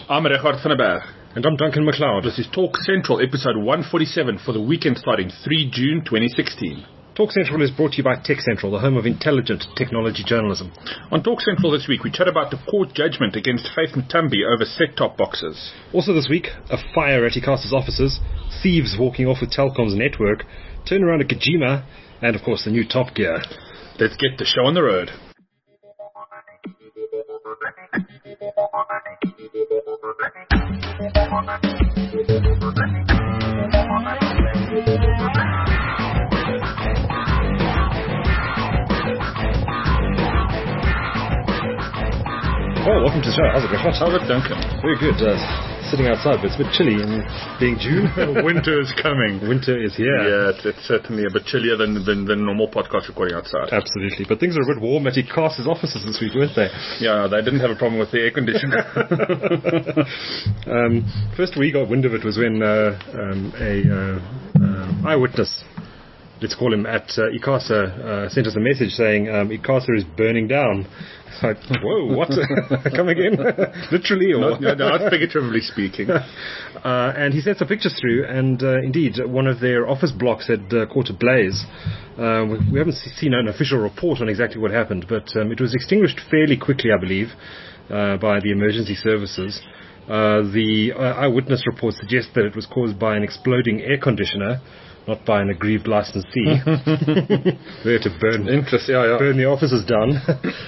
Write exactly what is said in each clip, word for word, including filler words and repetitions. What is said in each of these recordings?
I'm Richard van der Berg. And I'm Duncan MacLeod. This is Talk Central, episode one forty-seven for the weekend starting the third of June twenty sixteen. Talk Central is brought to you by Tech Central, the home of intelligent technology journalism. On Talk Central this week, we chat about the court judgment against Faith Mtambi over set-top boxes. Also this week, a fire at ICASA's offices, thieves walking off with Telkom's network, turnaround at Kojima, and of course the new Top Gear. Let's get the show on the road. Oh, welcome to the show. How's it going? How's it, Duncan? Very good. Uh, sitting outside, but it's a bit chilly, and being June, winter is coming. Winter is here. Yeah, it's, it's certainly a bit chillier than, than than normal podcast recording outside. Absolutely, but things are a bit warm at ICASA's offices this week, weren't they? Yeah, they didn't have a problem with the air conditioner. um, first we got wind of it was when uh, um, a uh, uh, eyewitness, let's call him, at uh, ICASA uh, sent us a message saying um, ICASA is burning down. It's like, whoa, what? Come again? Literally? Or? Not, no, not figuratively speaking. uh, and he sent some pictures through, and uh, indeed, one of their office blocks had uh, caught a blaze. Uh, we, we haven't seen an official report on exactly what happened, but um, it was extinguished fairly quickly, I believe, uh, by the emergency services. Uh, the uh, eyewitness report suggests that it was caused by an exploding air conditioner, not by an aggrieved licensee. There to burn, Interest, yeah, yeah. burn the offices down.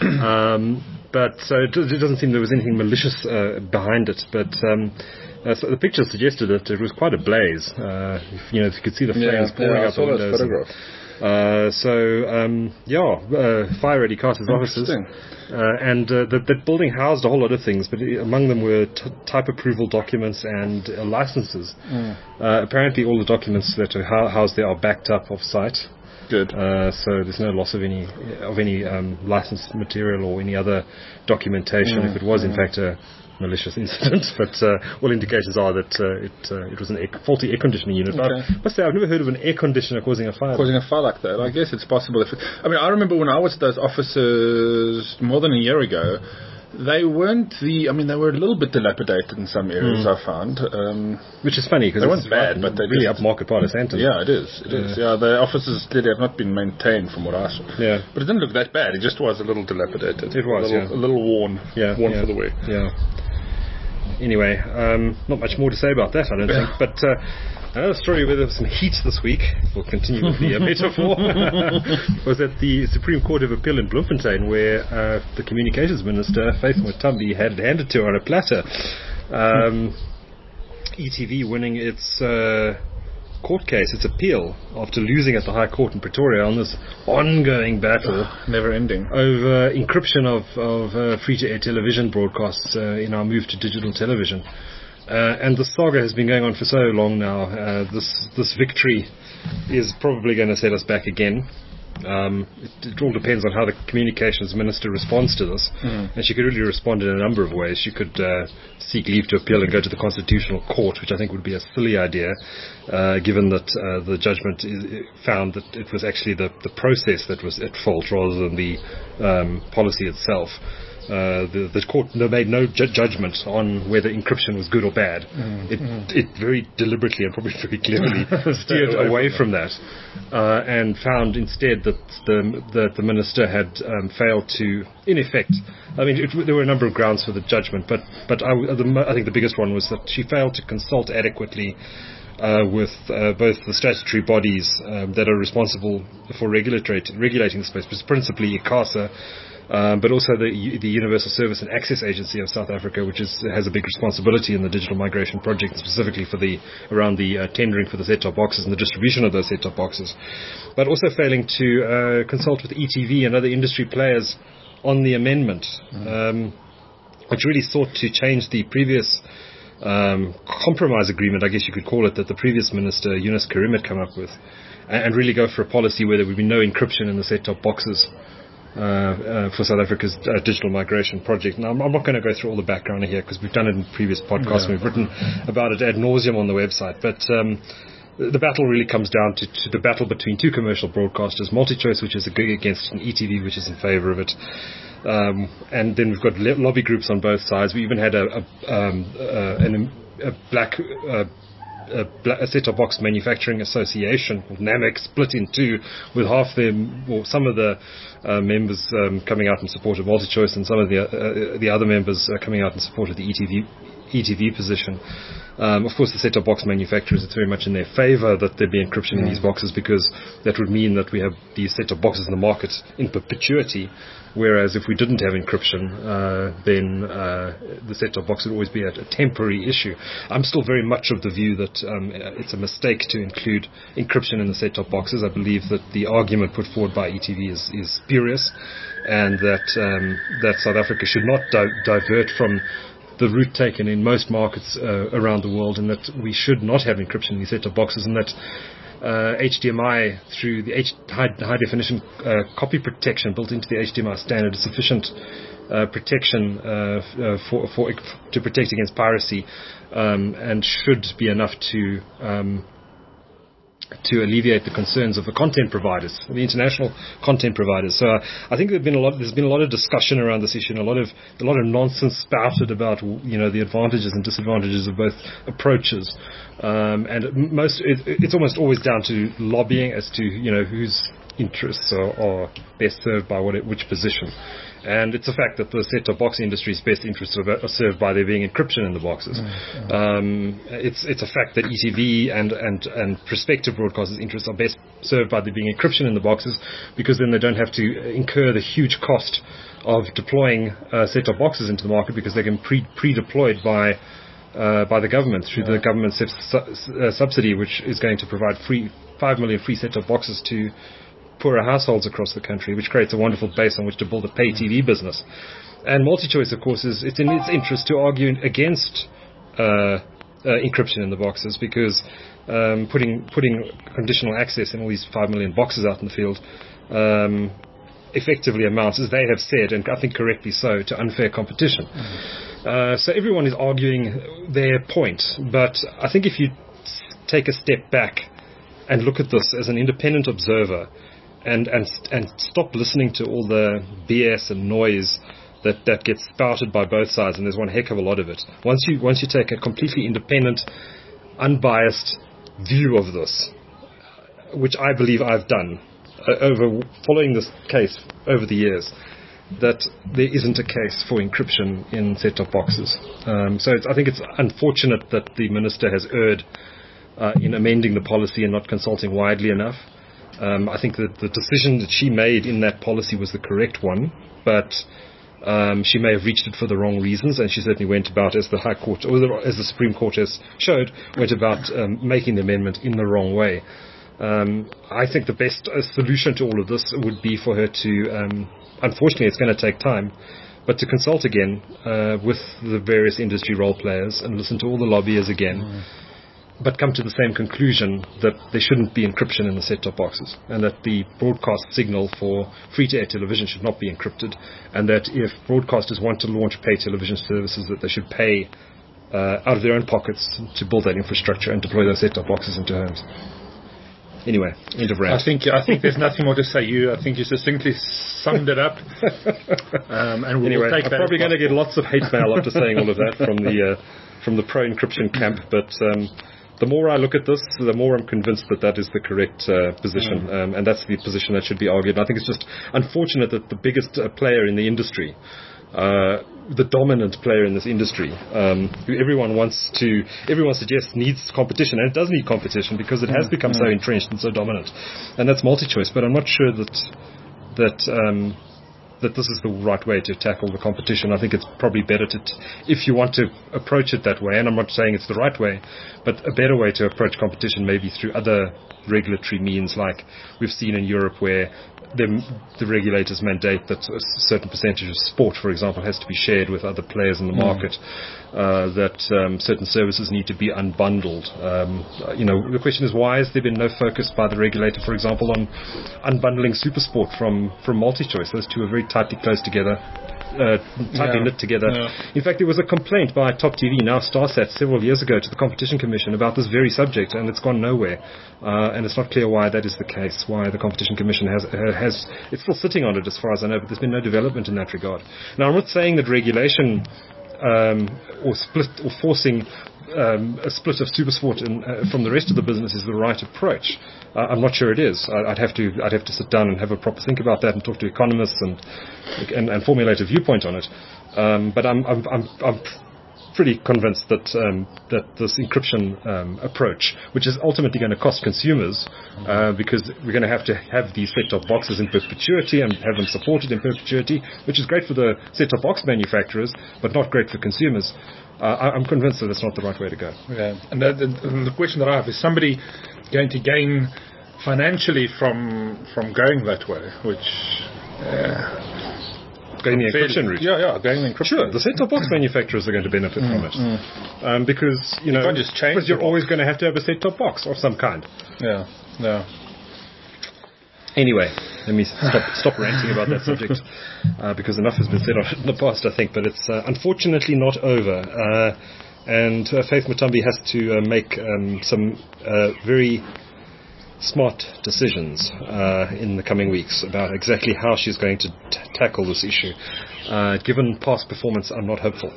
um, but so it, it doesn't seem there was anything malicious uh, behind it. But um, uh, so the picture suggested that it was quite a blaze. Uh, you know, you could see the flames yeah, pouring yeah, out the windows. Photograph. Uh, so, um, yeah, uh, fire at ICASA's offices. Uh, and uh, that, that building housed a whole lot of things, but among them were t- type approval documents and uh, licenses. Mm. Uh, apparently all the documents that are ho- housed there are backed up off-site. Good. Uh, so there's no loss of any of any um, licensed material or any other documentation mm. if it was in mm. fact a malicious incident, but uh, all indications are that uh, it uh, it was an air, faulty air conditioning unit. Okay. I must say I've never heard of an air conditioner causing a fire. Causing a fire like that. I guess it's possible. If it, I mean, I remember when I was at those offices more than a year ago, they weren't the. I mean, they were a little bit dilapidated in some areas. Mm. I found, um, which is funny because they weren't bad, but they really just, upmarket part of Sandton. Yeah, it is. It is. Yeah, the offices clearly have not been maintained from what I saw. Yeah, but it didn't look that bad. It just was a little dilapidated. It was, a little, yeah, a little worn. Yeah, worn yeah, for the wear. Yeah. Anyway, um, not much more to say about that, I don't think. But uh, another story where there was some heat this week, we'll continue with the uh, metaphor, was at the Supreme Court of Appeal in Bloemfontein, where uh, the Communications Minister, Faith Mtambi, had it handed to her on a platter. Um, E T V winning its uh, court case, its appeal, after losing at the High Court in Pretoria on this ongoing battle. Ugh, never ending. Over encryption of, of uh, free-to-air television broadcasts uh, in our move to digital television. Uh, and the saga has been going on for so long now. Uh, this this victory is probably going to set us back again. Um, it, it all depends on how the communications minister responds to this. Mm. And she could really respond in a number of ways. She could uh, seek leave to appeal and go to the Constitutional Court, which I think would be a silly idea, uh, given that uh, the judgment is, found that it was actually the, the process that was at fault rather than the um, policy itself. Uh, the, the court made no ju- judgment on whether encryption was good or bad. Mm, it, mm. it very deliberately and probably very clearly steered away, away from that, uh, and found instead that the that the minister had um, failed to, in effect, I mean, it, there were a number of grounds for the judgment, but but I, the, I think the biggest one was that she failed to consult adequately Uh, with uh, both the statutory bodies um, that are responsible for regulating the space, principally ICASA, um, but also the, the Universal Service and Access Agency of South Africa, which is, has a big responsibility in the digital migration project, specifically for the around the uh, tendering for the set-top boxes and the distribution of those set-top boxes, but also failing to uh, consult with E T V and other industry players on the amendment, mm. um, which really sought to change the previous Um, compromise agreement, I guess you could call it, that the previous minister, Eunice Karim, had come up with, and, and really go for a policy where there would be no encryption in the set-top boxes uh, uh, for South Africa's uh, digital migration project. Now, I'm, I'm not going to go through all the background here because we've done it in previous podcasts. Yeah. We've written about it ad nauseum on the website, but um, the battle really comes down to, to the battle between two commercial broadcasters, MultiChoice, which is against, and E T V, which is in favour of it. Um, and then we've got le- lobby groups on both sides. We even had a, a, um, uh, an, a black uh, a, a set-top box manufacturing association, NAMEC, split in two, with half them, or some of the uh, members um, coming out in support of MultiChoice, and some of the uh, the other members uh, coming out in support of the E T V E T V position. Um, of course, the set-top box manufacturers, it's very much in their favour that there be encryption mm. in these boxes, because that would mean that we have these set-top boxes in the market in perpetuity, whereas if we didn't have encryption, uh, then uh, the set-top box would always be a, a temporary issue. I'm still very much of the view that um, it's a mistake to include encryption in the set-top boxes. I believe that the argument put forward by E T V is, is spurious, and that um, that South Africa should not di- divert from the route taken in most markets uh, around the world, and that we should not have encryption in these set-top boxes, and that uh, H D M I, through the H- high, high definition uh, copy protection built into the H D M I standard, is sufficient uh, protection uh, f- uh, for, for to protect against piracy, um, and should be enough to um, to alleviate the concerns of the content providers, the international content providers. So uh, I think there's been a lot. There's been a lot of discussion around this issue, and a lot of a lot of nonsense spouted about, you know, the advantages and disadvantages of both approaches. Um, and most, it, it's almost always down to lobbying as to, you know, whose interests are, are best served by what, which position. And it's a fact that the set-top box industry's best interests are served by there being encryption in the boxes. Mm-hmm. Um, it's it's a fact that E T V and, and, and prospective broadcasters' interests are best served by there being encryption in the boxes, because then they don't have to incur the huge cost of deploying uh, set-top boxes into the market, because they can pre pre-deployed by uh, by the government through yeah. the government sub- uh, subsidy, which is going to provide free five million free set-top boxes to poorer households across the country, which creates a wonderful base on which to build a pay T V business. And MultiChoice, of course, is it's in its interest to argue against uh, uh, encryption in the boxes, because um, putting putting conditional access in all these five million boxes out in the field um, effectively amounts, as they have said, and I think correctly so, to unfair competition. Mm-hmm. Uh, so everyone is arguing their point, but I think if you take a step back and look at this as an independent observer, and and and stop listening to all the B S and noise that, that gets spouted by both sides, and there's one heck of a lot of it. Once you once you take a completely independent, unbiased view of this, which I believe I've done uh, over following this case over the years, that there isn't a case for encryption in set-top boxes. Um, so it's, I think it's unfortunate that the minister has erred uh, in amending the policy and not consulting widely enough. Um, I think that the decision that she made in that policy was the correct one, but um, she may have reached it for the wrong reasons, and she certainly went about, as the High Court, or the, as the Supreme Court has showed, went about um, making the amendment in the wrong way. Um, I think the best uh, solution to all of this would be for her to, um, unfortunately it's going to take time, but to consult again uh, with the various industry role players and listen to all the lobbyers again. Mm. But come to the same conclusion that there shouldn't be encryption in the set-top boxes, and that the broadcast signal for free-to-air television should not be encrypted, and that if broadcasters want to launch pay television services, that they should pay uh, out of their own pockets to build that infrastructure and deploy those set-top boxes into homes. Anyway, end of rant. I think I think there's nothing more to say. You, I think you succinctly summed it up. Um, and we'll anyway, take I'm that probably going to get lots of hate mail after saying all of that from the uh, from the pro-encryption camp, but Um, the more I look at this, the more I'm convinced that that is the correct uh, position, mm. um, and that's the position that should be argued. And I think it's just unfortunate that the biggest uh, player in the industry, uh, the dominant player in this industry, um, who everyone wants to, everyone suggests needs competition, and it does need competition because it has mm. become mm. so entrenched and so dominant, and that's MultiChoice. But I'm not sure that that. Um, that this is the right way to tackle the competition. I think it's probably better to, t- if you want to approach it that way, and I'm not saying it's the right way, but a better way to approach competition maybe through other regulatory means, like we've seen in Europe, where the, the regulators mandate that a certain percentage of sport, for example, has to be shared with other players in the market, mm. uh, that um, certain services need to be unbundled. Um, you know, the question is, why has there been no focus by the regulator, for example, on unbundling SuperSport from, from MultiChoice? Those two are very tightly close together. Uh, tightly Yeah. knit together. Yeah. In fact, there was a complaint by Top T V, now Starsat, several years ago to the Competition Commission about this very subject, and it's gone nowhere. Uh, and it's not clear why that is the case, why the Competition Commission has, uh, has, it's still sitting on it as far as I know, but there's been no development in that regard. Now, I'm not saying that regulation um, or split or forcing um, a split of Supersport in, uh, from the rest of the business is the right approach. Uh, I'm not sure it is. I, I'd have to I'd have to sit down and have a proper think about that and talk to economists and and, and formulate a viewpoint on it. Um, but I'm I'm I'm, I'm pretty convinced that um, that this encryption um, approach, which is ultimately going to cost consumers, uh, because we're going to have to have these set-top boxes in perpetuity and have them supported in perpetuity, which is great for the set-top box manufacturers, but not great for consumers. Uh, I, I'm convinced that that's not the right way to go. Yeah, and the, the, the question that I have is somebody going to gain financially from from going that way, which uh, going the encryption route. Yeah, yeah, going the encryption. Sure, the set-top box manufacturers are going to benefit mm, from it, mm. um, because you know, you can't just change because you're the always going to have to have a set-top box of some kind. Yeah, yeah. Anyway, let me stop, stop ranting about that subject, uh, because enough has been said on it in the past, I think, but it's uh, unfortunately not over. Uh, and uh, Faith Mutambi has to uh, make um, some uh, very smart decisions uh, in the coming weeks about exactly how she's going to t- tackle this issue. Uh, given past performance, I'm not hopeful.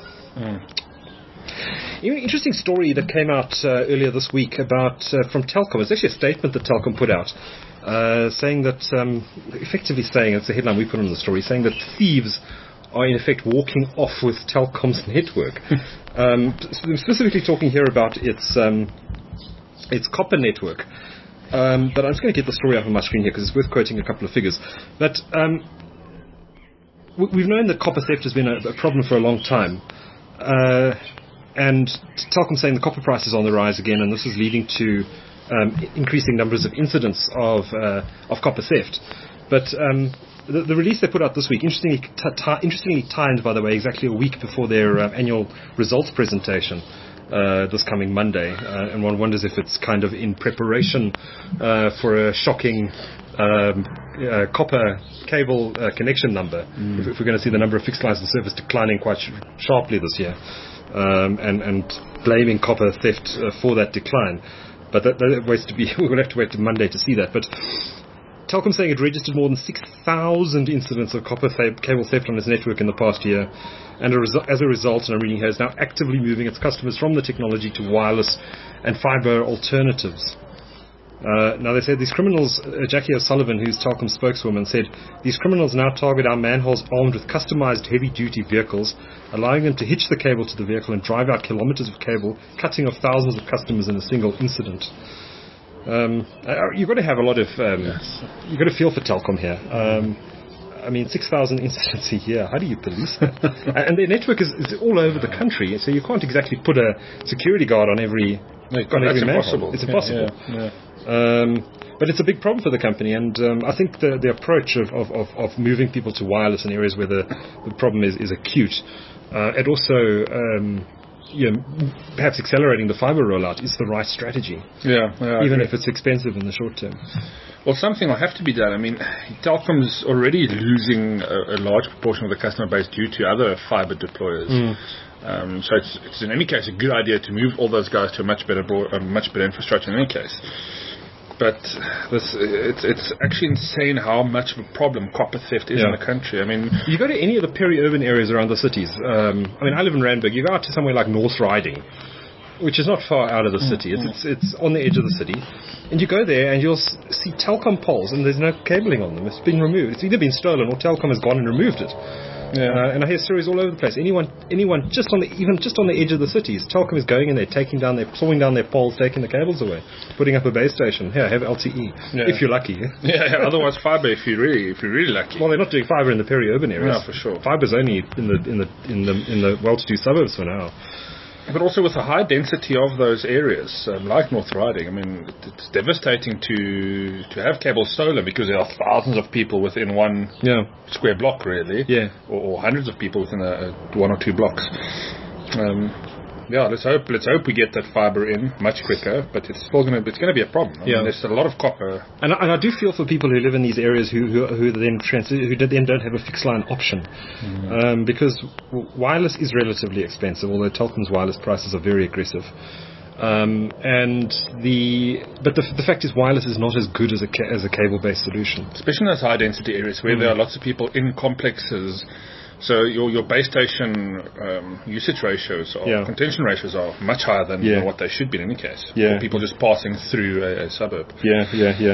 Mm. An interesting story that came out uh, earlier this week about uh, from Telkom. It's actually a statement that Telkom put out, uh, saying that, um, effectively saying, it's a headline we put on the story, saying that thieves are in effect walking off with Telkom's network. um, specifically talking here about its um, its copper network. Um, but I'm just going to get the story up on my screen here because it's worth quoting a couple of figures. But um, we've known that copper theft has been a, a problem for a long time. Uh, and Telkom saying the copper price is on the rise again, and this is leading to um, increasing numbers of incidents of uh, of copper theft. But um, the, the release they put out this week, interestingly, t- t- interestingly timed, by the way, exactly a week before their uh, annual results presentation uh, this coming Monday, uh, and one wonders if it's kind of in preparation uh, for a shocking um, uh, copper cable uh, connection number. Mm. If, if we're going to see the number of fixed lines of service declining quite sh- sharply this year. Um, and, and blaming copper theft uh, for that decline. But that, that waits to be, we'll have to wait till Monday to see that. But Telkom saying it registered more than six thousand incidents of copper th- cable theft on its network in the past year. And a resu- as a result, and I'm reading here, is now actively moving its customers from the technology to wireless and fiber alternatives. Uh, now they said these criminals, uh, Jackie O'Sullivan, who's Telkom's spokeswoman, said these criminals now target our manholes armed with customized heavy-duty vehicles, allowing them to hitch the cable to the vehicle and drive out kilometers of cable, cutting off thousands of customers in a single incident. Um, uh, you've got to have a lot of, um, yes. you've got to feel for Telkom here. Um, I mean, six thousand incidents a year. How do you police that? And their network is, is all over the country, so you can't exactly put a security guard on every, no, on every impossible. It's impossible. Yeah, yeah. Um, but it's a big problem for the company, and um, I think the, the approach of, of, of, of moving people to wireless in areas where the, the problem is, is acute, uh, and also um, you know, perhaps accelerating the fiber rollout is the right strategy. Yeah, yeah even if it's expensive in the short term. Well, something will have to be done. I mean, Telkom's already losing a, a large proportion of the customer base due to other fiber deployers. Mm. Um, so it's, it's in any case a good idea to move all those guys to a much better, broad, a much better infrastructure in any case. But this, it's, it's actually insane how much of a problem copper theft is yeah. in the country. I mean, you go to any of the peri-urban areas around the cities. Um, I mean, I live in Randburg. You go out to somewhere like North Riding, which is not far out of the city. Mm, it's, mm. it's it's on the edge of the city, and you go there and you'll see Telkom poles, and there's no cabling on them. It's been removed. It's either been stolen or Telkom has gone and removed it. Yeah. Uh, and I hear stories all over the place. Anyone, anyone just on the even just on the edge of the cities, Telkom is going in there, taking down their, sawing down their poles, taking the cables away, putting up a base station. Here, have L T E yeah. if you're lucky. Yeah, yeah. Otherwise, fiber if you really if you're really lucky. Well, they're not doing fiber in the peri-urban areas. Yeah, for sure. Fiber's only in the in the in the in the well-to-do suburbs for now. But also with the high density of those areas, um, like North Riding, I mean, it's devastating to to have cable stolen because there are thousands of people within one yeah. square block, really, yeah, or, or hundreds of people within a, a one or two blocks. Um, Yeah, let's hope let's hope we get that fibre in much quicker, but it's still going to it's going to be a problem. I yeah. mean, there's a lot of copper, and I, and I do feel for people who live in these areas who who, who then trans- who then don't have a fixed line option, mm. um, because w- wireless is relatively expensive, although Telkom's wireless prices are very aggressive. Um, and the but the, the fact is, wireless is not as good as a ca- as a cable-based solution, especially in those high-density areas where mm. there are lots of people in complexes. So your your base station um, usage ratios or yeah. contention ratios are much higher than yeah. what they should be in any case. Yeah. For people just passing through a, a suburb. Yeah, yeah, yeah.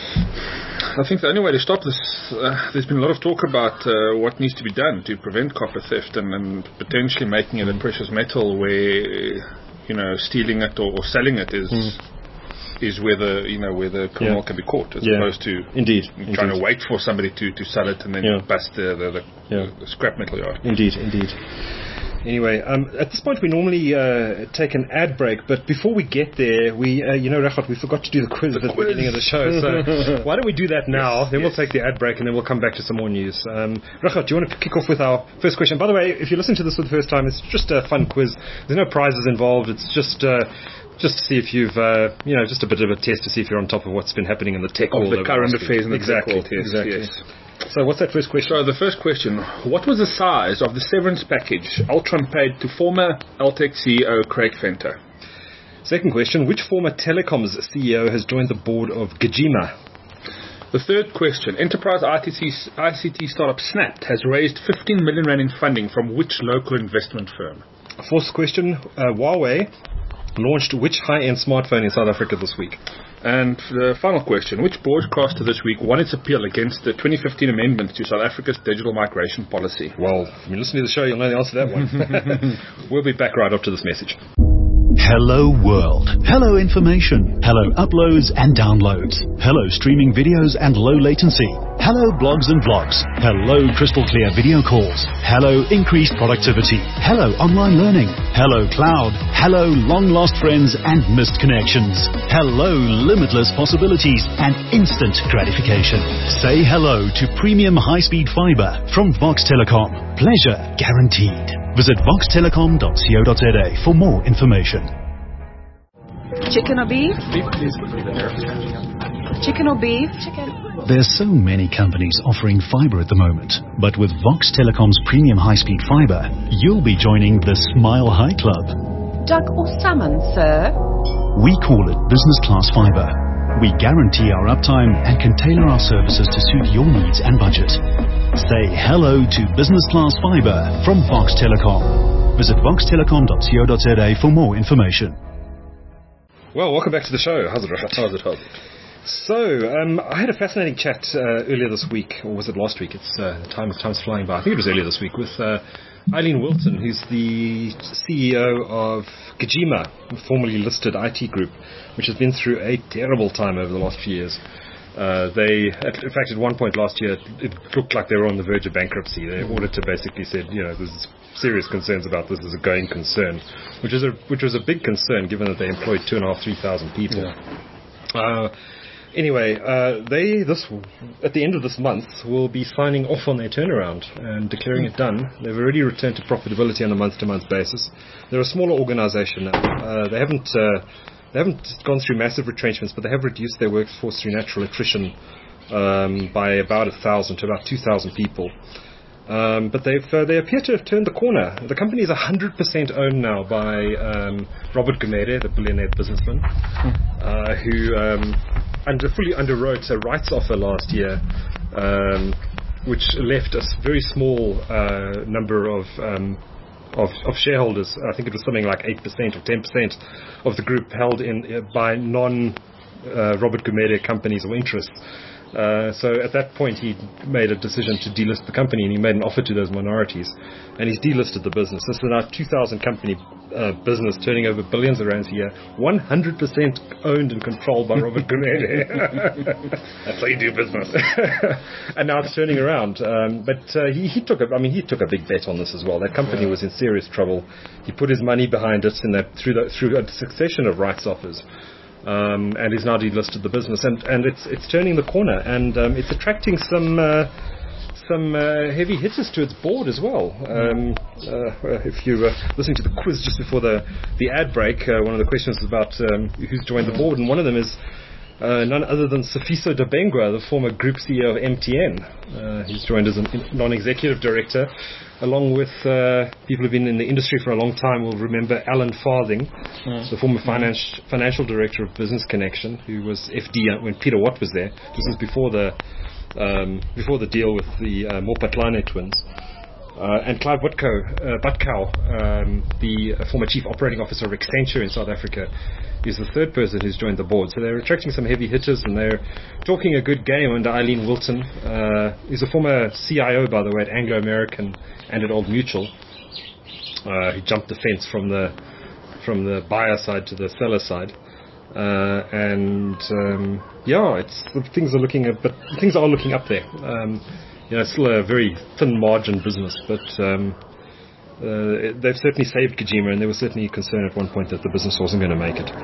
I think the only way to stop this, uh, there's been a lot of talk about uh, what needs to be done to prevent copper theft and, and potentially making it a precious metal where, you know, stealing it or, or selling it is... Mm. is where the you know where the criminal yeah. can be caught, as yeah. opposed to indeed trying indeed. to wait for somebody to, to sell it and then yeah. bust the the, the, yeah. the scrap metal yard. Indeed, indeed. Anyway, um, at this point we normally uh, take an ad break, but before we get there, we uh, you know, Rachad, we forgot to do the quiz the at the quiz. beginning of the show. So why don't we do that now? Yes, then yes. we'll take the ad break, and then we'll come back to some more news. Um, Rachad, do you want to kick off with our first question? By the way, if you're listening to this for the first time, it's just a fun quiz. There's no prizes involved. It's just uh, Just to see if you've, uh, you know, just a bit of a test to see if you're on top of what's been happening in the tech world. Of the current affairs in the exactly, tech world, yes, exactly. yes. So what's that first question? So the first question, what was the size of the severance package Altron paid to former Altec C E O Craig Venter? Second question, which former telecoms C E O has joined the board of Gajima? The third question, enterprise I C T startup Snapped has raised fifteen million rand in funding from which local investment firm? Fourth question, uh, Huawei launched which high-end smartphone in South Africa this week? And the final question, which broadcaster this week won its appeal against the twenty fifteen amendments to South Africa's digital migration policy? Well, if you listen to the show, you'll know the answer to that one. We'll be back right after this message. Hello world. Hello information. Hello uploads and downloads. Hello streaming videos and low latency. Hello blogs and vlogs. Hello crystal clear video calls. Hello increased productivity. Hello online learning. Hello cloud. Hello long lost friends and missed connections. Hello limitless possibilities and instant gratification. Say hello to premium high speed fiber from Vox Telecom. Pleasure guaranteed. Visit vox telecom dot co dot za for more information. Chicken or beef? Beef, please. Chicken or beef? Chicken. There's so many companies offering fiber at the moment, but with Vox Telecom's premium high-speed fiber, you'll be joining the Smile High Club. Duck or salmon, sir? We call it business class fiber. We guarantee our uptime and can tailor our services to suit your needs and budget. Say hello to business class fiber from Vox Telecom. Visit vox telecom dot co dot za for more information. Well, welcome back to the show. How's it, Rachad? How's it, how's it? So, um, I had a fascinating chat uh, earlier this week, or was it last week? It's uh, time time's flying by. I think it was earlier this week with uh, Eileen Wilton, who's the C E O of Gajima, a formerly listed I T group, which has been through a terrible time over the last few years. Uh, they, in fact, at one point last year, it looked like they were on the verge of bankruptcy. Their auditor basically said, you know, there's serious concerns about this as a going concern, which is a which was a big concern given that they employed two and a half, three thousand people. Yeah. Uh, anyway, uh, they this at the end of this month will be signing off on their turnaround and declaring it done. They've already returned to profitability on a month-to-month basis. They're a smaller organisation now. Uh, they haven't. Uh, They haven't gone through massive retrenchments, but they have reduced their workforce through natural attrition um, by about a thousand to about two thousand people. Um, but they've uh, they appear to have turned the corner. The company is one hundred percent owned now by um, Robert Gumede, the billionaire businessman, uh, who um, under, fully underwrote a rights offer last year, um, which left a very small uh, number of um, Of, of shareholders. I think it was something like eight percent or ten percent of the group held in uh, by non uh, Robert Gumede companies or interests. Uh, so at that point he made a decision to delist the company, and he made an offer to those minorities, and he's delisted the business. This is now a two thousand company uh, business turning over billions of rands a year, one hundred percent owned and controlled by Robert Gumede. That's how you do business. And now it's turning around. Um, but uh, he, he took a, I mean, he took a big bet on this as well. That company yeah. was in serious trouble. He put his money behind it, and that through the, through a succession of rights offers. Um, and he's now delisted the business, and, and it's it's turning the corner, and um, it's attracting some uh, some uh, heavy hitters to its board as well. Um, uh, if you were listening to the quiz just before the, the ad break, uh, one of the questions was about um, who's joined the board, and one of them is uh, none other than Sifiso Dabengwa, the former Group C E O of M T N. Uh, he's joined as a non-executive director, along with uh, people who've been in the industry for a long time will remember Alan Farthing, mm. the former finance, financial director of Business Connection, who was F D when Peter Watt was there. This was before the um, before the deal with the uh, Mopatlane twins. Uh, and Clive Butko, uh, Butkow, um, the uh, former chief operating officer of Accenture in South Africa, is the third person who's joined the board. So they're attracting some heavy hitters, and they're talking a good game under Eileen Wilton. Uh, he's a former C I O, by the way, at Anglo American and at Old Mutual. Uh, he jumped the fence from the from the buyer side to the seller side. Uh, and um, yeah, it's things are looking a bit, things are looking up there. Um, You know, it's still a very thin margin business, but um, uh, they've certainly saved Kajima, and there was certainly concern at one point that the business wasn't going to make it.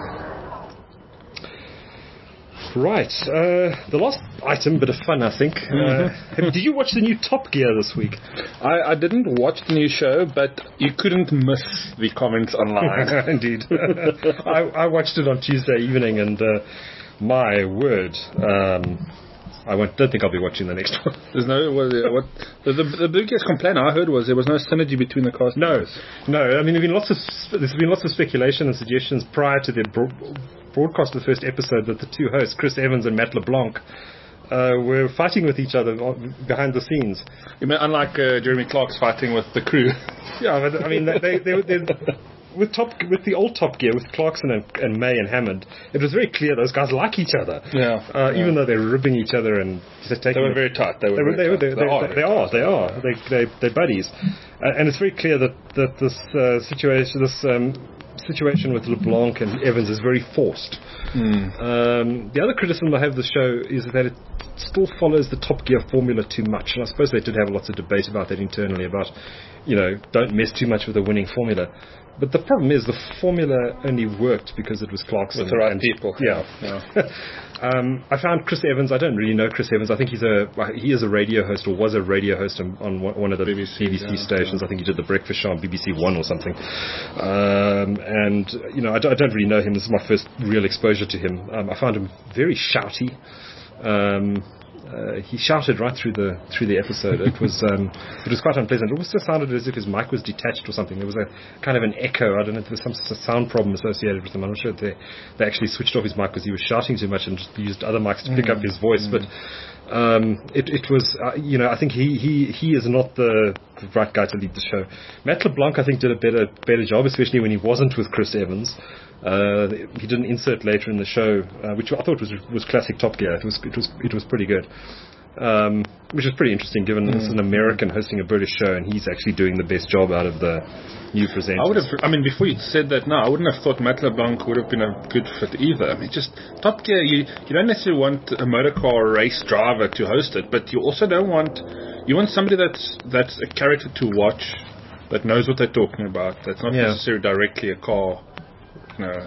Right, uh, the last item, bit of fun, I think. Uh, did you watch the new Top Gear this week? I, I didn't watch the new show, but you couldn't miss the comments online. Indeed. I, I watched it on Tuesday evening, and uh, my word... Um, I won't, don't think I'll be watching the next one. There's no what, what the, the, the biggest complaint I heard was there was no synergy between the cast. No, no. I mean, there's been lots of there's been lots of speculation and suggestions prior to the bro- broadcast of the first episode that the two hosts, Chris Evans and Matt LeBlanc, uh, were fighting with each other behind the scenes. You mean unlike uh, Jeremy Clark's fighting with the crew? Yeah, but I mean they they. they, they With top, with the old Top Gear, with Clarkson and, and May and Hammond, it was very clear those guys like each other. Yeah, uh, yeah. Even though they're ribbing each other and taking. They were very tight. They were. They, very they, tight. they, they, they, they, they are. They are. They are. They they they're buddies, uh, and it's very clear that that this uh, situation, this um, situation with LeBlanc and Evans is very forced. Mm. Um, the other criticism I have of the show is that it still follows the Top Gear formula too much, and I suppose they did have lots of debate about that internally about, you know, don't mess too much with the winning formula. But the problem is the formula only worked because it was Clarkson. With the right and, people. Yeah. yeah. um, I found Chris Evans, I don't really know Chris Evans. I think he's a he is a radio host or was a radio host on, on one of the B B C, B B C yeah, stations. Yeah. I think he did the breakfast show on B B C One or something. Um, and, you know, I don't, I don't really know him. This is my first real exposure to him. Um, I found him very shouty. Um, Uh, he shouted right through the through the episode. It was um, it was quite unpleasant. It also sounded as if his mic was detached or something. There was a kind of an echo. I don't know if there was some sort of sound problem associated with him. I'm not sure if they they actually switched off his mic because he was shouting too much and just used other mics to pick mm. up his voice. Mm. But um, it it was uh, you know I think he he he is not the right guy to lead the show. Matt LeBlanc I think did a better better job, especially when he wasn't with Chris Evans. Uh, he did an insert later in the show, uh, which I thought was was classic Top Gear. It was it was it was pretty good, um, which is pretty interesting given mm. it's an American hosting a British show and he's actually doing the best job out of the new presenters. I would have. I mean, before you said that, no, I wouldn't have thought Matt LeBlanc would have been a good fit either. I mean, just Top Gear. You you don't necessarily want a motor car race driver to host it, but you also don't want you want somebody that's that's a character to watch, that knows what they're talking about. That's not yeah. necessarily directly a car. You know,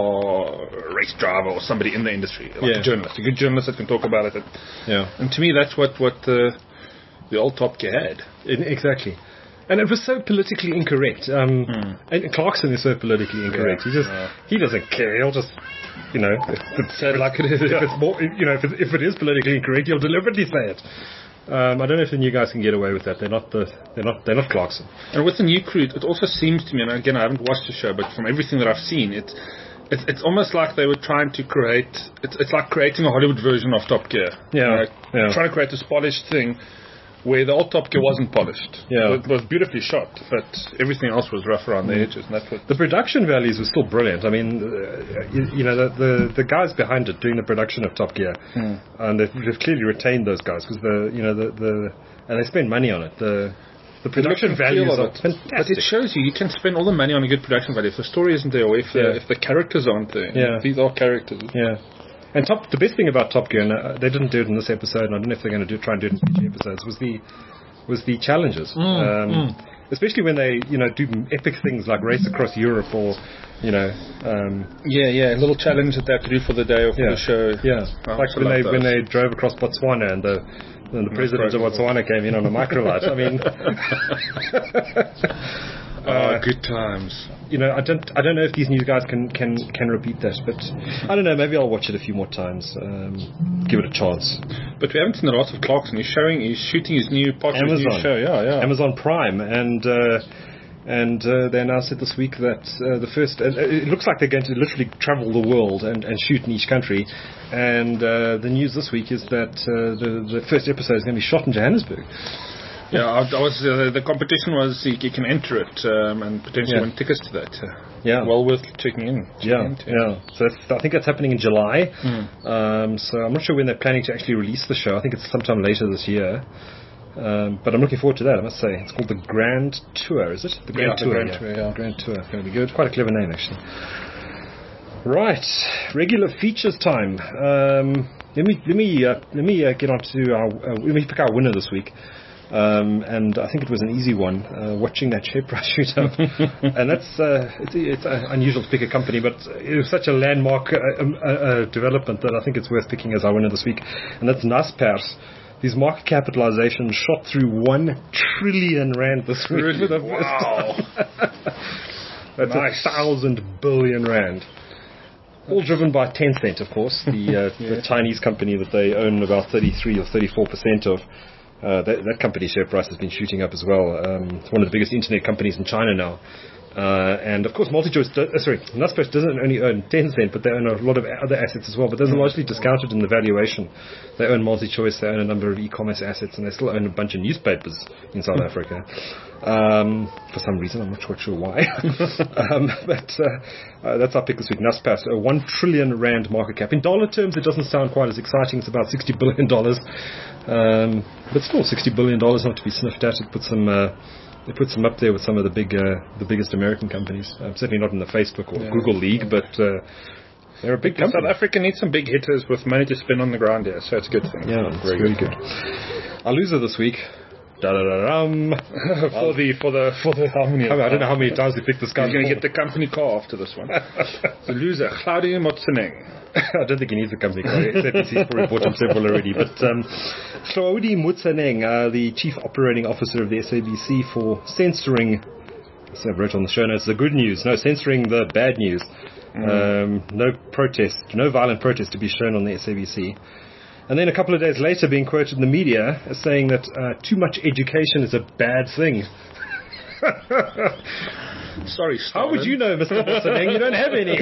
car race driver or somebody in the industry, like yeah. a journalist, a good journalist that can talk about it. Yeah. And to me, that's what what the the old Top Gear had. It, exactly. And it was so politically incorrect. Um, mm. And Clarkson is so politically incorrect. Yeah. He just yeah. he doesn't care. He'll just, you know, if it's, like it is, if it's more, you know, if it, if it is politically incorrect, he'll deliberately say it. Um, I don't know if the new guys can get away with that. They're not the, they're not, they're not Clarkson. And with the new crew, it also seems to me, and again, I haven't watched the show, but from everything that I've seen, it's, it's, it's almost like they were trying to create, it's, it's like creating a Hollywood version of Top Gear. Yeah. You know, yeah. Trying to create this polished thing where the old Top Gear wasn't polished. Yeah. It was beautifully shot, but everything else was rough around the edges. And that's what the production values were still brilliant. I mean, uh, you, you know, the, the the guys behind it doing the production of Top Gear, mm. and they've, they've clearly retained those guys because the you know the, the and they spend money on it. The the production the values are it. fantastic. But it shows you you can spend all the money on a good production value if the story isn't there or if yeah. the, if the characters aren't there. Yeah. These are characters. Yeah. And top, the best thing about Top Gear, and uh, they didn't do it in this episode, and I don't know if they're going to do try and do it in future episodes, was the was the challenges. Mm, um, mm. Especially when they, you know, do epic things like race across Europe or, you know... Um, yeah, yeah, a little challenge that they have to do for the day or for yeah, the show. Yeah, I like when they those. when they drove across Botswana and the And the president of Botswana came in on a microlight. I mean, oh, uh, good times. You know, I don't, I don't know if these new guys can, can, can repeat that, but I don't know. Maybe I'll watch it a few more times. Um, give it a chance. But we haven't seen a lot of Clarkson. He's showing, he's shooting his new part of his new show. Yeah, yeah. Amazon Prime, and uh, and uh, they announced it this week that uh, the first. Uh, it looks like they're going to literally travel the world and, and shoot in each country. And uh, the news this week is that uh, the the first episode is going to be shot in Johannesburg. Yeah, I, I was. Uh, the competition was you, you can enter it um, and potentially Yeah. win tickets to that. Uh, Yeah. well worth checking in. Checking Yeah, into. yeah. So that's, I think that's happening in July. Mm. Um, so I'm not sure when they're planning to actually release the show. I think it's sometime later this year. Um, but I'm looking forward to that, I must say. It's called the Grand Tour, is it? The Grand Yeah, the Tour. Grand yeah. Tour, yeah. Grand Tour. It's going to be good. Quite a clever name, actually. Right, regular features time. Um, let me let me uh, let me uh, get on to our uh, let me pick our winner this week. Um, and I think it was an easy one, uh, watching that share price shoot up. And that's uh, it's, it's uh, unusual to pick a company, but it was such a landmark uh, um, uh, uh, development that I think it's worth picking as our winner this week. And that's Naspers. These market capitalization shot through one trillion rand this week. Really? For the first Wow. time. That's Nice. a thousand billion rand. All driven by Tencent, of course, the, uh, Yeah. the Chinese company that they own about thirty-three or thirty-four percent of. Uh, that, that company's share price has been shooting up as well. Um, it's one of the biggest internet companies in China now. Uh, and of course, MultiChoice, do, uh, sorry, Naspers doesn't only own Tencent, but they own a lot of other assets as well. But those are largely discounted in the valuation. They own MultiChoice, they own a number of e-commerce assets, and they still own a bunch of newspapers in South Africa. Um, for some reason, I'm not quite sure why. um, but uh, uh, that's our pick this week. Naspers, a one trillion rand market cap. In dollar terms, it doesn't sound quite as exciting. It's about sixty billion dollars. Um, but still, sixty billion dollars not to be sniffed at. It puts them, uh, it puts them up there with some of the big, uh, the biggest American companies. Um, certainly not in the Facebook or Yeah. Google league, but uh, they're a big company. South Africa needs some big hitters with money to spend on the ground here, so it's a good thing. Yeah, it's very good. Our loser this week. Da-da-da-dum. for the for the for the how many? I don't know how many times we picked this guy. He's going to get the company car after this one. The loser, Claudio Motseneng. I don't think he needs a company car. S A B C's probably bought him several already. But um, Hlaudi Motseneng, uh, the Chief Operating Officer of the S A B C, for censoring, so I wrote on the show notes, the good news, no, censoring the bad news. Mm. Um, no protest, no violent protest to be shown on the S A B C. And then a couple of days later being quoted in the media as saying that uh, too much education is a bad thing. Sorry, Stalin. How would you know, Mister Motseneng? You don't have any.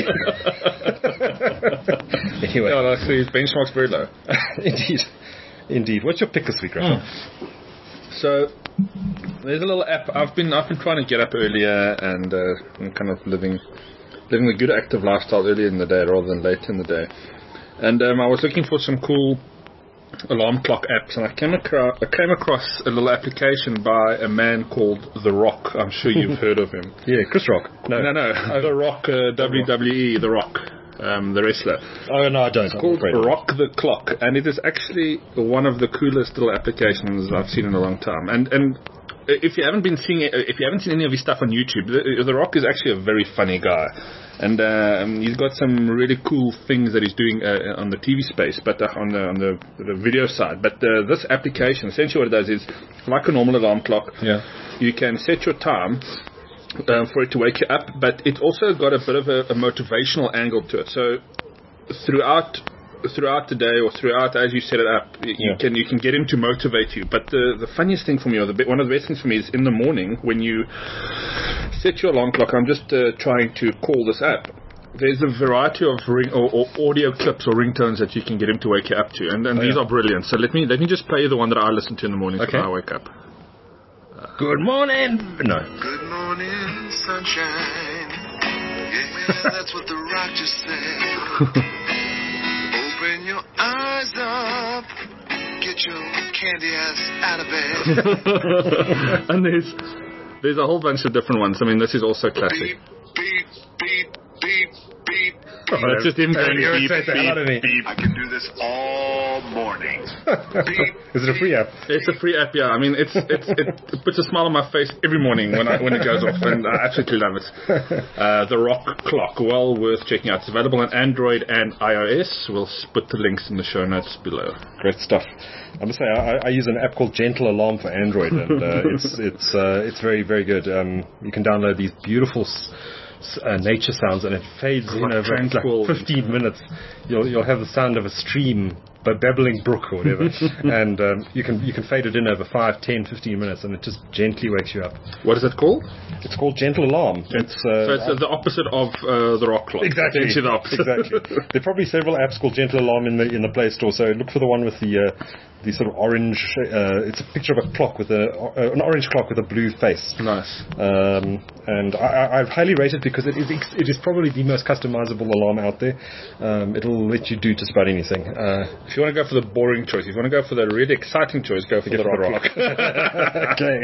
Anyway. Yeah, well, his benchmark's very low. Indeed. Indeed. What's your pick this week, Rachel? Mm. So, there's a little app. I've been I've been trying to get up earlier and uh, and kind of living living a good active lifestyle earlier in the day rather than late in the day. And um, I was looking for some cool alarm clock apps, and I came across I came across a little application by a man called The Rock. I'm sure you've heard of him. Yeah, Chris Rock. No, no, no. Uh, the Rock, uh, W W E, The Rock, um, the wrestler. Oh no, I don't. It's called Rock the Clock, and it is actually one of the coolest little applications I've seen in a long time. And and if you haven't been seeing it, if you haven't seen any of his stuff on YouTube, The, the Rock is actually a very funny guy. And um, he's got some really cool things that he's doing uh, on the T V space, but uh, on the on the, the video side. But uh, this application, essentially what it does is, like a normal alarm clock, yeah. you can set your time uh, for it to wake you up, but it also got a bit of a, a motivational angle to it. So throughout throughout the day or throughout as you set it up, you yeah. can you can get him to motivate you. But the the funniest thing for me, or the one of the best things for me, is in the morning when you set your alarm clock. I'm just uh, trying to call this app. There's a variety of ring or, or audio clips or ringtones that you can get him to wake you up to, and, and oh, these yeah. are brilliant. So let me let me just play the one that I listen to in the morning okay. when I wake up. Uh, Good morning. No. Good morning, sunshine. Yeah, that's what the Rock just said. Open your eyes up. Get your candy ass out of bed. And there's there's a whole bunch of different ones. I mean, this is also classic. Beep, beep, beep, beep, beep, Oh, That's just him going beep, irritate the hell out of me. beep, beep. I can do this all morning. Beep. Is it a free app? It's a free app, yeah. I mean, it's, it's it, it puts a smile on my face every morning when I, when it goes off, and I absolutely love it. Uh, the Rock Clock, well worth checking out. It's available on Android and iOS. We'll put the links in the show notes below. Great stuff. I must say, I, I use an app called Gentle Alarm for Android, and uh, it's it's uh, it's very very good. Um, you can download these beautiful s- s- uh, nature sounds, and it fades in over like fifteen minutes. You'll you'll have the sound of a stream, a babbling brook or whatever, and um, you can you can fade it in over five, ten, fifteen minutes, and it just gently wakes you up. What is it called? It's called Gentle Alarm. It's uh, so it's uh, the opposite of uh, the Rock Clock. Exactly. Essentially the opposite. Exactly. There are probably several apps called Gentle Alarm in the in the Play Store. So look for the one with the uh, the sort of orange. Uh, it's a picture of a clock with a uh, an orange clock with a blue face. Nice. Um, and I, I, I've highly rated it because it is it is probably the most customizable alarm out there. Um, it'll let you do just about anything. Uh, if you want to go for the boring choice, if you want to go for the really exciting choice, go for the Rock Clock. Okay.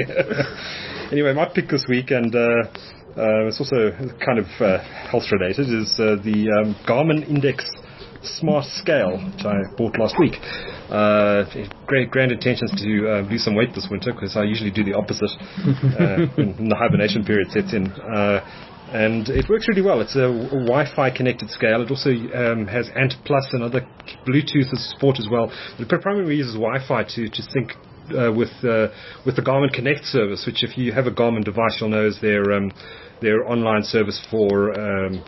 Anyway, my pick this week, and uh, uh, it's also kind of uh, health related, is uh, the um, Garmin Index Smart Scale, which I bought last week. Uh, great grand intentions to uh, lose some weight this winter, because I usually do the opposite uh, when the hibernation period sets in. Uh, and it works really well. It's a, a Wi-Fi connected scale. It also um, has Ant Plus and other Bluetooth support as well. But it primarily uses Wi-Fi to, to sync uh, with uh, with the Garmin Connect service, which if you have a Garmin device, you'll know is their um, their online service for um,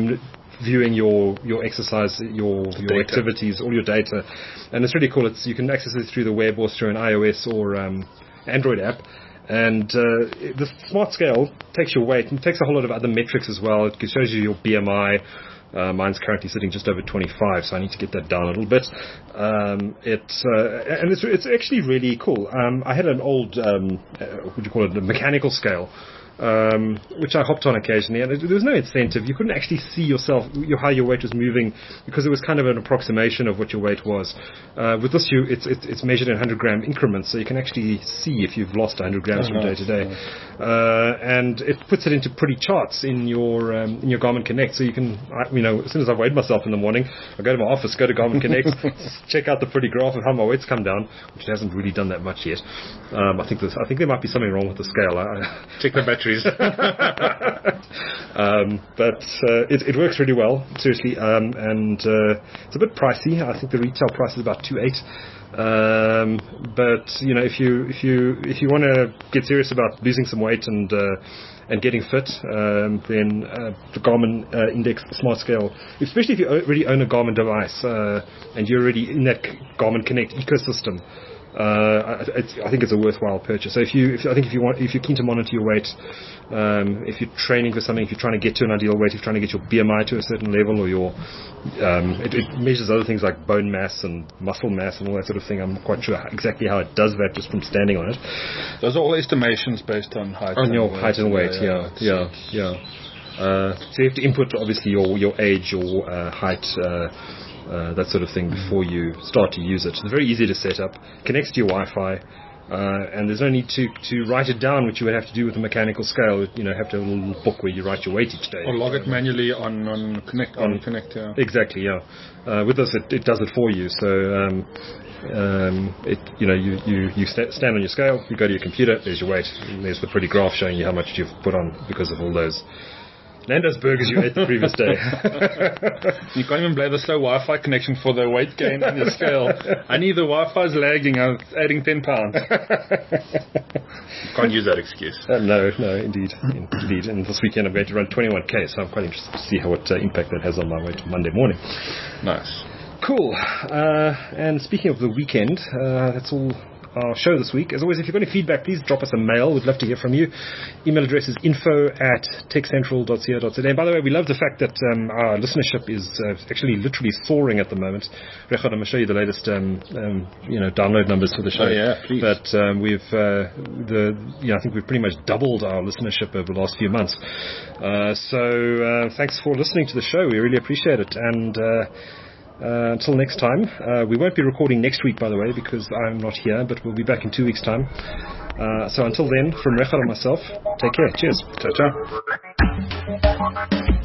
viewing your your exercise, your your data. activities, all your data. And it's really cool. It's you can access it through the web or through an iOS or um, Android app. And uh, the Smart Scale takes your weight and takes a whole lot of other metrics as well. It shows you your B M I. Uh, mine's currently sitting just over twenty-five, so I need to get that down a little bit. Um, it's uh, and it's it's actually really cool. Um, I had an old um, uh, what do you call it, a mechanical scale, um, which I hopped on occasionally, and it, there was no incentive. You couldn't actually see yourself, your, how your weight was moving, because it was kind of an approximation of what your weight was. Uh, with this, you, it's, it's it's measured in one hundred gram increments, so you can actually see if you've lost one hundred grams oh, from nice, day to day. Nice. Uh, and it puts it into pretty charts in your um, in your Garmin Connect, so you can, I, you know, as soon as I've weighed myself in the morning, I go to my office, go to Garmin Connect, check out the pretty graph of how my weight's come down, which hasn't really done that much yet. Um, I think there's, I think there might be something wrong with the scale. I, check the batteries. um, but uh, it, it works really well, seriously, um, and uh, it's a bit pricey. I think the retail price is about two eight. Um, but you know, if you if you if you want to get serious about losing some weight and uh, and getting fit, um, then uh, the Garmin uh, Index Smart Scale, especially if you already own a Garmin device uh, and you're already in that Garmin Connect ecosystem, uh, I, I think it's a worthwhile purchase. So if you, if, I think if you want, if you're keen to monitor your weight, um, if you're training for something, if you're trying to get to an ideal weight, if you're trying to get your B M I to a certain level, or your, um, it, it measures other things like bone mass and muscle mass and all that sort of thing. I'm not quite sure exactly how it does that just from standing on it. Those are all estimations based on height. On and your weight. height and weight, yeah, yeah, yeah. yeah. Uh, so you have to input obviously your your age, your uh, height. Uh, Uh, that sort of thing before you start to use it. It's very easy to set up, connects to your Wi-Fi, uh, and there's no need to, to write it down, which you would have to do with a mechanical scale. You know, have to have a little book where you write your weight each day. Or log it manually on, on Connect. On, on Connect, yeah. Exactly, yeah. Uh, with this, it, it does it for you. So, um, um, it you know, you, you, you st- stand on your scale, you go to your computer, there's your weight, and there's the pretty graph showing you how much you've put on because of all those Nando's burgers you ate the previous day. You can't even blame the slow Wi-Fi connection for the weight gain on your scale. I need the Wi-Fi's lagging. I'm adding ten pounds. You can't use that excuse. Uh, no, no, indeed, indeed. And this weekend I'm going to run twenty-one K, so I'm quite interested to see how what uh, impact that has on my weight Monday morning. Nice. Cool. Uh, and speaking of the weekend, uh, that's all our show this week. As always, if you've got any feedback, please drop us a mail. We'd love to hear from you. Email address is info at techcentral dot co dot za. And by the way, we love the fact that um, our listenership is uh, actually literally soaring at the moment. Rechad, I'm going to show you the latest um, um, you know, download numbers for the show. Oh, yeah, please. But um, we've uh, the you know, I think we've pretty much doubled our listenership over the last few months. Uh, so uh, thanks for listening to the show. We really appreciate it. And uh, Uh, until next time, uh, we won't be recording next week, by the way, because I'm not here, but we'll be back in two weeks' time. Uh, so until then, from Rechad and myself, take care. Cheers. Ciao, ciao.